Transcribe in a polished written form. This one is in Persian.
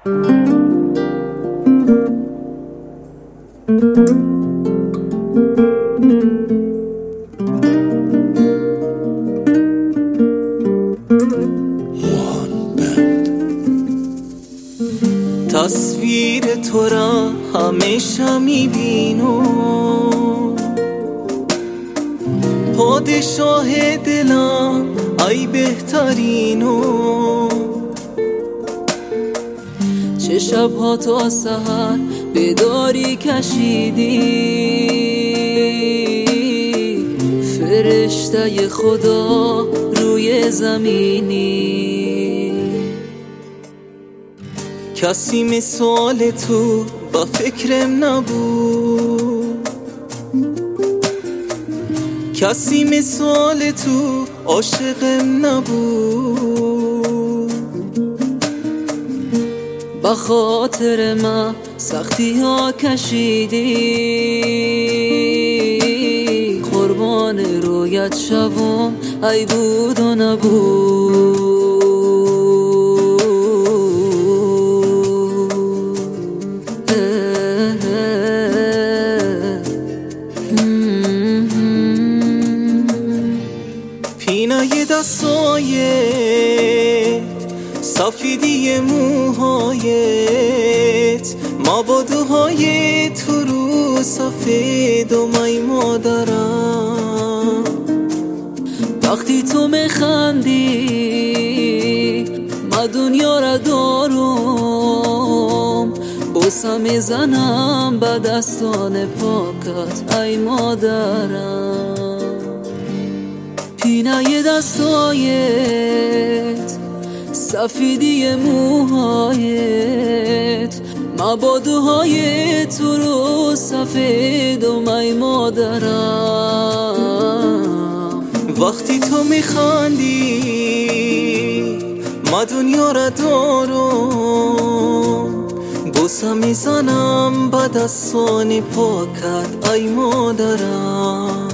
تصویر تو را همیشه میبینم، پادشاه دلم ای بهترینو. چه شبها تا سحر بیداری کشیدی، فرشته خدا روی زمینی. کسی مثال تو با فکرم نبود، کسی مثال تو عاشقم نبود. با خاطر من سختی ها کشیدی، قربان رویت شوم ای بود و نبود. پینای دستایت، سفیدی موهایت، مبادوهای تو رو سفید و می مادرم. وقتی تو میخندی ما دنیا را دارم، بوسه میزنم به دستان پاکت ای مادرم. پینای دستایت، سفیدی موهایت، مبادوهای تو رو سفید و می مادرم. وقتی تو میخندی ما دنیا را دارم، بوسه میزنم به دستان پاکت ای مادرم.